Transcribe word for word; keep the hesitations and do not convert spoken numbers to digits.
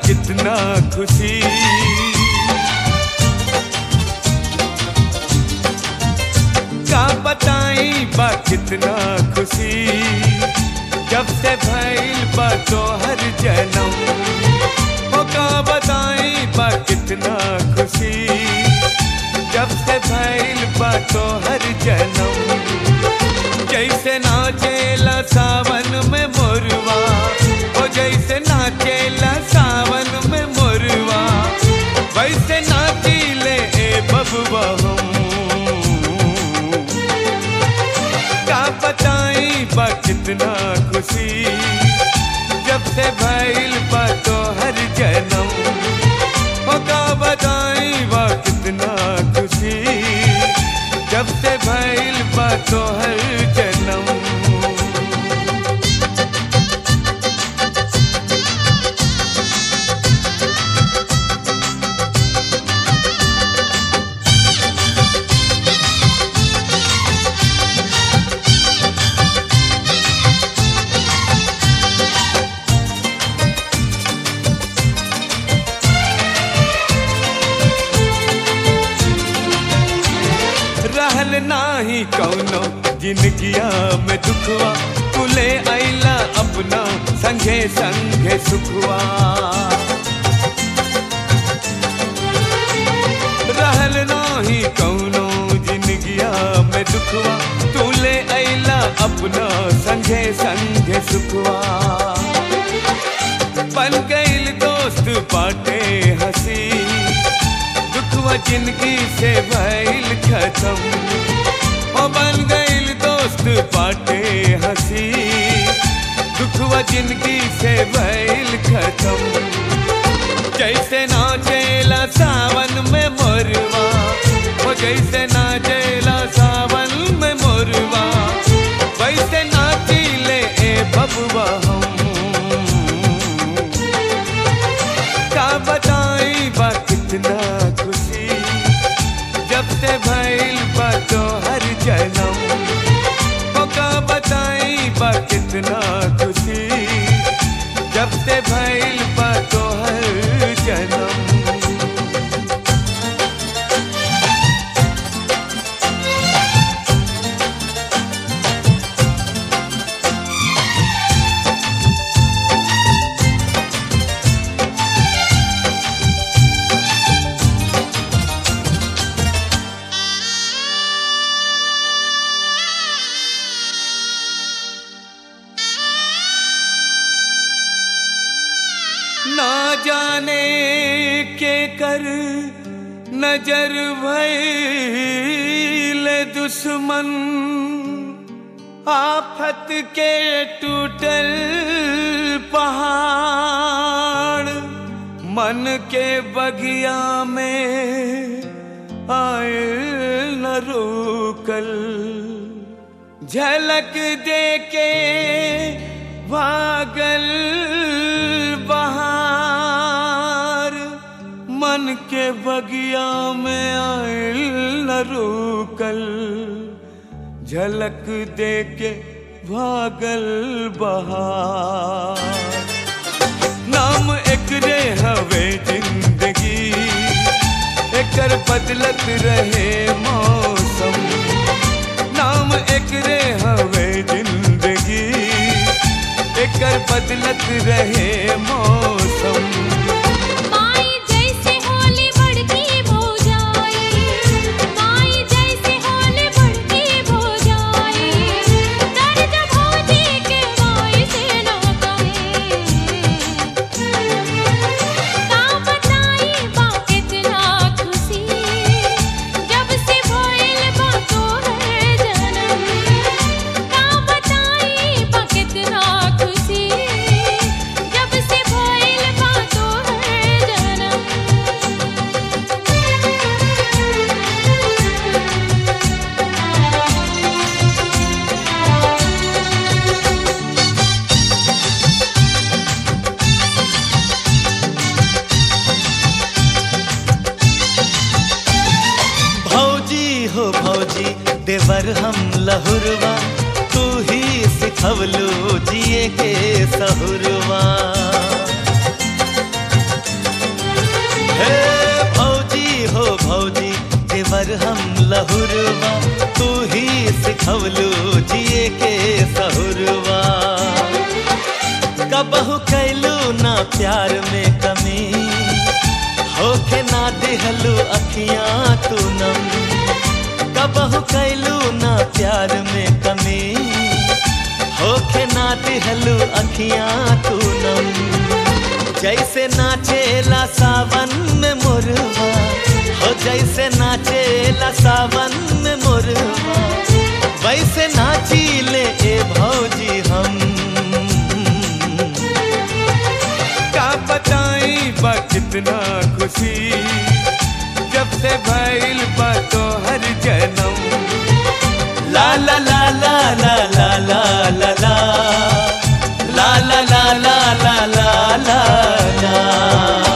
कितना खुशी। का बताई बा कितना खुशी, जब से भइल बा तोहर जनम। हो का बताई बा कितना खुशी, जब से भइल बा तोहर जनम। जैसे नाचेला सावन में मोरवा, ओ जैसे नाचेला सावन में मोरवा, वैसे नाचीले ए बबुआ हम। का बताई बा कितना खुशी, जब से भइल बा तोहर जनम। हो का बताई बा कितना खुशी, जब से भइल बा तोहर जनम। रहल नाही कौनो जिंदगिया में दुखवा, तुले आइला अपना संगे संगे सुखवा। रहल नाही कौनो जिंदगिया में दुखवा, तुले आइला अपना संगे संगे सुखवा। बन गइल दोस्त बाटे हंसी, दुखवा जिंदगी से भइल खत्म। ओ बन गइल दोस्त बाटे हंसी, दुखवा जिंदगी से भइल खत्म। जैसे नाचेला सावन में मोरवा, ओ जैसे नाचेला सावन में मोरवा, वैसे नाचीले ए बबुआ हम। का बताई बा कितना खुशी, जब से भइल बा तोहर जनम। हो का बताई बा कितना खुशी, जब से भइल बा तोहर जनम। ना जाने के कर नजर भइल दुश्मन, आफत के टूटल पहाड़। मन के बगिया में आयल न रुकल, झलक दे के भागल बहार। मन के बगिया में आयल न रुकल, झलक दे के भागल बहार। नाम एकरे हवे जिंदगी, एकर बदलत रहे मौसम। नाम एकरे हवे जिंदगी, एकर बदलत रहे मौसम। माई जैसे होली बड़की भौजाई, माई जैसे होली बड़की भौजाई, दर्द भौजी के माई से न कहे। का बताई बा कितना खुशी, जब से भइल बा तोहर जनम। का बताई बा कितना खुशी, जब से भइल बा तोहर जनम। भौजी हो भौजी देवर हम लहुरवा, तू ही सिखवलू जिए के सहुरवा। देवर हम लहुरवा, तू ही सिखवलू जिए के सहुरवा। कबहू कैलू ना प्यार में कमी, होके ना दिहलू अखियां तू नम। कबहू कैलू ना प्यार में कमी, होके ना दिहलू अखियां तू नम। जैसे नाचेला सावन में मोरवा, हो जैसे नाचेला सावन में मोरवा, वैसे नाचीले ए भौजी हम। का बताई बा कितना खुशी, जब से भइल बा तो हर जन्म। ला ला ला ला ला ला ला ला ला ला ला ला ला ला ला ला।